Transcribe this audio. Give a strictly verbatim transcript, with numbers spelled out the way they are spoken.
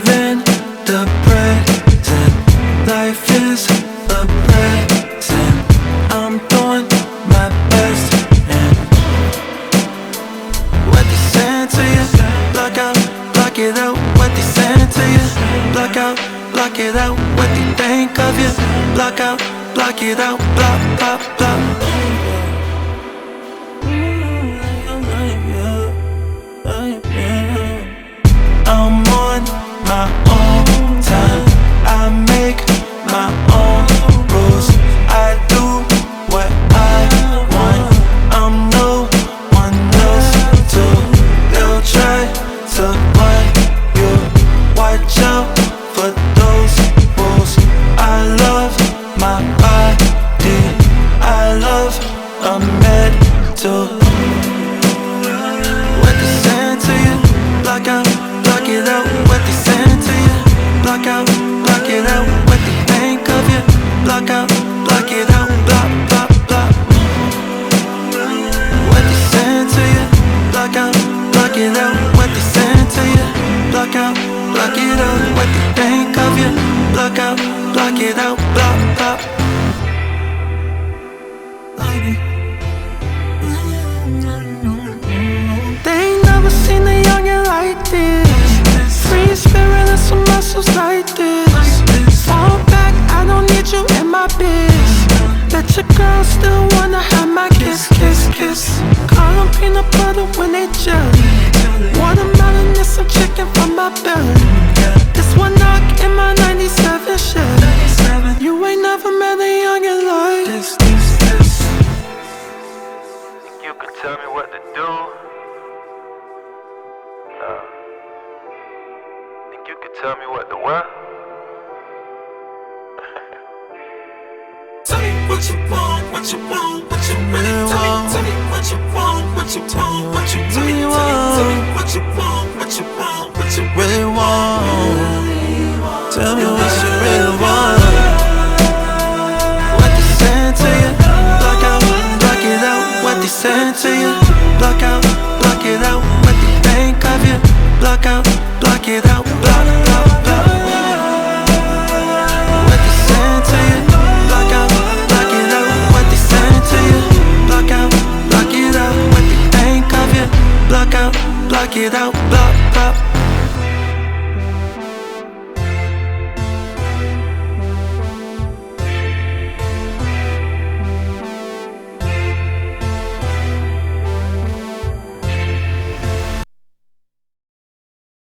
in the present. Life is a present. I'm doing my best. And what they saying to you, block out, block it out. What they saying to you, block out, block it out. What they think of you, block out, block it out. Block, block, block. I'm on my own time. I make my own rules. I do what I want. I'm no one else to. They'll try to run you. Watch out for those rules. I love my body. I love a medal. What they saying to you? Block out, block it out. What they saying to you? Block out, block it out. What they think of you? Block out, block it out. Block, block, block. What they saying to you? Block out, block it out. What they saying to you? Block out, block it out. What they think of you? Block out, block it out. Block, block. They ain't never seen a youngin' like this. Free spirit and some muscles like this. Fall back, I don't need you in my biz. Bet your girl still wanna have my kiss, kiss, kiss. Call them peanut butter when they jelly. Watermelon is some chicken from my belly. This one knock in my ninety-seven Chevy. You ain't never met a youngin' like this, this, this. You can tell me what to do. Uh, think you could tell me what to what? Tell me what you want, what you want, what you really want. Tell me what you want, what you want, what you really want. Tell me what you want, what you want, what you really want. Tell me what you really want. What they saying to you? Block out, block it out. What they saying to you? Block out, block it out. What they think of you? Block out, block it out. Block, block, block. What they saying to you? Block out, block it out. What they saying to you? Block out, block it out. What they think of you? Block out, block it out.